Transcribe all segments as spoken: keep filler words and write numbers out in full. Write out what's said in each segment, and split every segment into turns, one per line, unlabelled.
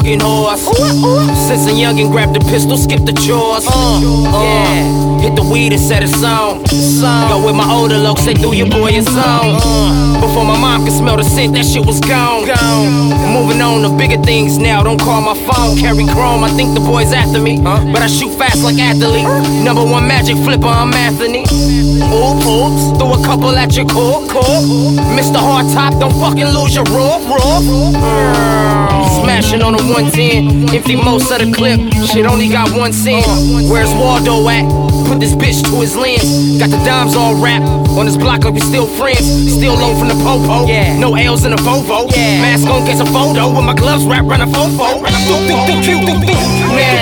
fucking horse. Since a youngin' grabbed the pistol, skipped the chores. Uh, yeah, hit the weed and set it on. Go with my older folks, they threw your boy a song. Before my mom could smell the scent, that shit was gone. Moving on to bigger things now, don't call my phone. Carry chrome, I think the boy's after me, but I shoot fast like athlete. Number one magic flipper, I'm Anthony. Oops, oops, throw a couple at your core, core. Mister Hard Top, don't fucking lose your raw, raw. Smashing on a one ten, empty most of the clip. Shit only got one cent. Where's Waldo at? Put this bitch to his lens. Got the dimes all wrapped on this block like we still friends. Still low from the popo. Yeah. No L's in the Volvo. Yeah. Mask on, get a photo with my gloves wrapped around a fofo. Man down. Man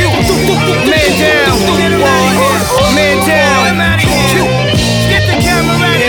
down. Man down. Get the camera ready.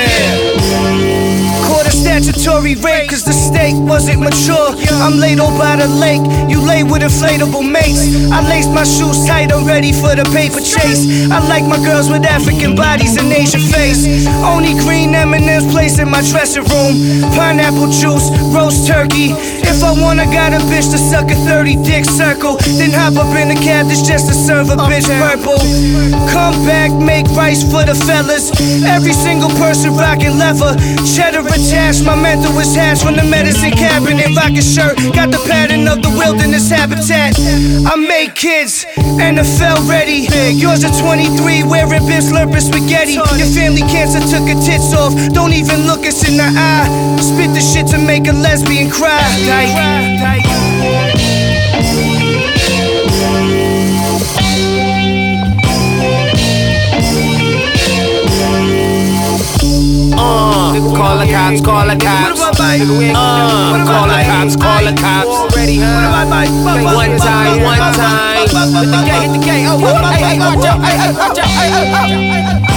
Statutory rape, cause the steak wasn't mature. I'm laid over by the lake, you lay with inflatable mates. I laced my shoes tight, I'm ready for the paper chase. I like my girls with African bodies and Asian face. Only green M and M's placed in my dressing room. Pineapple juice, roast turkey. If I want, I got a bitch to suck a thirty dick circle. Then hop up in the cab, that's just to serve a bitch purple. Come back, make rice for the fellas. Every single person rockin' leather. Cheddar attached, my mental was hatched from the medicine cabinet. Rockin' shirt, got the pattern of the wilderness habitat. I made kids, N F L ready. Yours are twenty-three, wearing bitch slurping spaghetti. Your family cancer took her tits off, don't even look us in the eye. Spit the shit to make a lesbian cry. Like, Uh, call the cops, call the cops. Uh, call the cops, call the cops. One time, one time. Hit the gate, hit the gate. Oh, hey, hey, watch out. Hey, hey, watch out.